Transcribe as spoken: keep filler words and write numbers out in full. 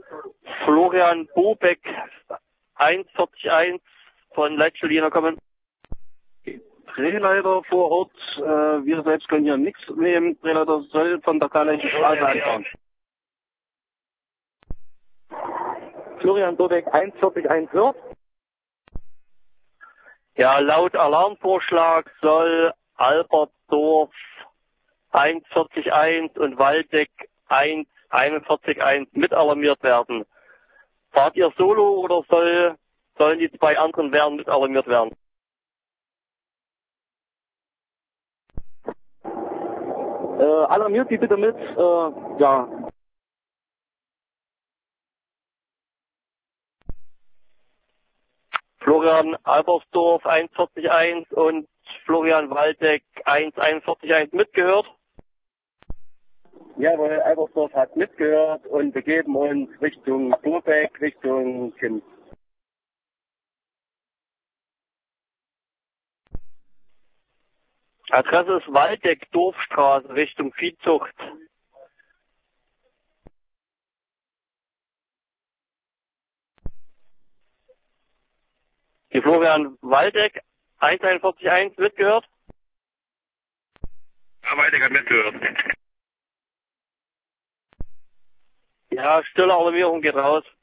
Florian Bobeck eins vierzig eins von Leitschuliner kommen. Drehleiter vor Ort, äh, wir selbst können hier nichts nehmen. Drehleiter soll von der Karlsruher Straße anfahren. Florian Bobeck eins vierzig eins wird. Ja, laut Alarmvorschlag soll Albertsdorf eins vierzig eins und Waldeck eins einundvierzig eins mitalarmiert werden. Fahrt ihr solo oder soll, sollen die zwei anderen werden mitalarmiert werden? Äh, alarmiert Sie bitte mit, äh, ja. Florian Albersdorf eins vierzig eins und Florian Waldeck eins einundvierzig eins mitgehört? Jawohl, Albersdorf hat mitgehört und begeben uns Richtung Bobeck, Richtung Kind. Adresse ist Waldeck, Dorfstraße, Richtung Viehzucht. Die Florian Waldeck eins einundvierzig eins mitgehört? Ja, Waldeck hat mitgehört. Ja, stille Alarmierung geht raus.